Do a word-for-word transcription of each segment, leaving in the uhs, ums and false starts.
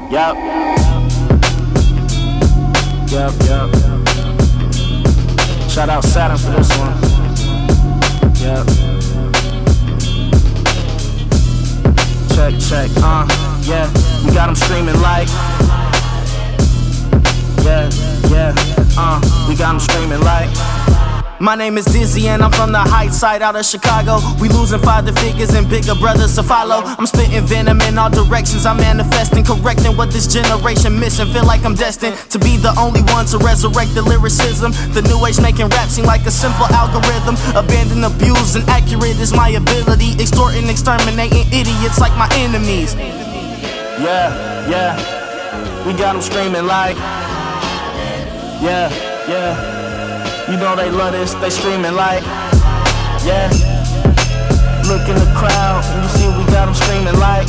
Yup. Yup, yup. Shout out Saturn for this one. Yup. Check, check, uh, yeah. We got them streaming like. Yeah, yeah, uh, we got them streaming like. My name is Dizzy and I'm from the Heights side out of Chicago. We losing father figures and bigger brothers to follow. I'm spitting venom in all directions. I'm manifesting, correcting what this generation missing. Feel like I'm destined to be the only one to resurrect the lyricism. The new age making rap seem like a simple algorithm. Abandon, abuse, and accurate is my ability. Extorting, exterminating idiots like my enemies. Yeah, yeah, we got them screaming like. Yeah, yeah. You know they love this, they screaming like. Yeah. Look in the crowd and you see we got them screaming like.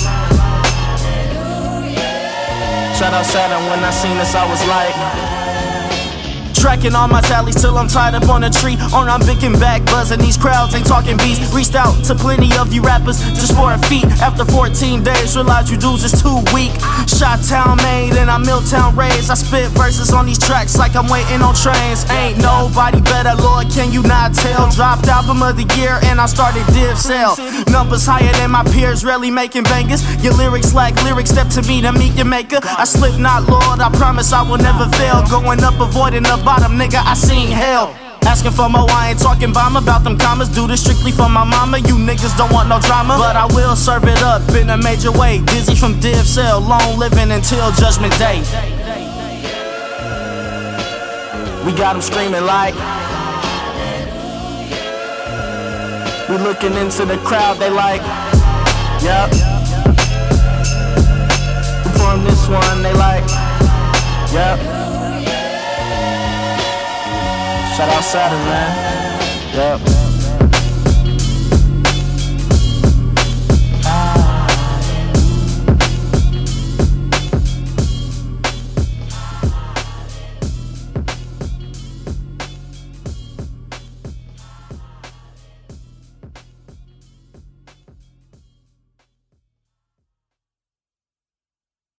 Shout out Saturn, when I seen this I was like. Tracking all my tallies till I'm tied up on a tree. Or I'm picking back, buzzing these crowds, ain't talking beats. Reached out to plenty of you rappers just for a feat. After fourteen days, realized you dudes is too weak. Shot-town made and I'm Milltown raised. I spit verses on these tracks like I'm waiting on trains. Ain't nobody better, Lord, can you not tell? Dropped album of the year and I started Div Cell. Numbers higher than my peers, rarely making bangers. Your lyrics like lyrics, step to me to meet your maker. I slip not, Lord, I promise I will never fail. Going up, avoiding the bottom, nigga, I seen hell. Asking for more, I ain't talking bomb about them commas. Do this strictly for my mama, you niggas don't want no drama. But I will serve it up in a major way. Dizzy from Div Cell, long living until Judgment Day. We got them screaming like. We looking into the crowd, they like. Yup. We form this one, they like. Yup. Shout out Saturn, man. Yep.